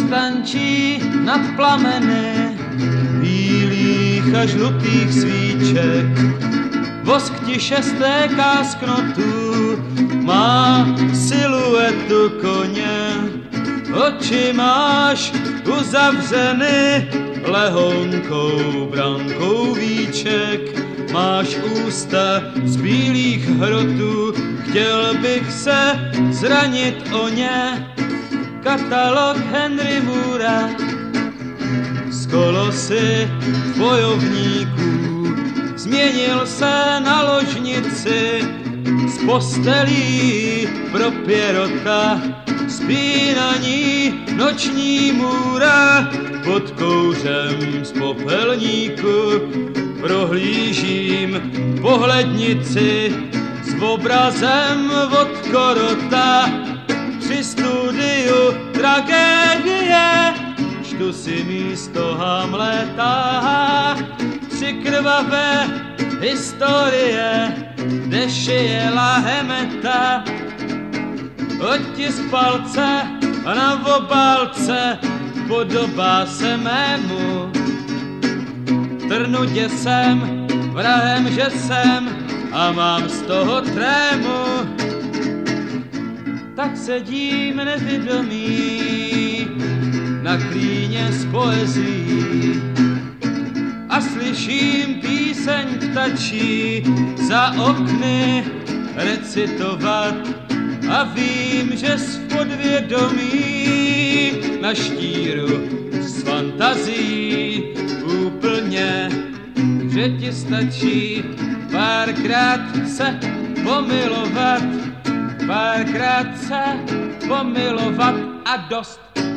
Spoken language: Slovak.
roztančí nad plameny bílých a žlutých svíček. Vosk tiše stéká z knotů, má siluetu koně. Oči máš uzavřeny lehonkou brankou víček. Máš ústa z bílých hrotů, chtěl bych se zranit o ně. Katalog Henry Moora z kolosy bojovníků změnil se na ložnici, z postelí pro Pierrota spí na ní noční můra. Pod kouřem z popelníku prohlížím pohlednici s obrazem od Korota. Při studiu tragédie čtu si místo Hamleta. Tři krvavé historie, kde šijela Hemeta. Otisk palce a na obálce podobá se mému. Trnutě jsem, vrahem že jsem a mám z toho trému. Tak sedím nevědomý na klíně s poezí a slyším píseň ptačí za okny recitovat a vím, že z podvědomí na štíru s fantazií úplně, že ti stačí párkrát se pomilovat, párkrát se pomilovat a dost.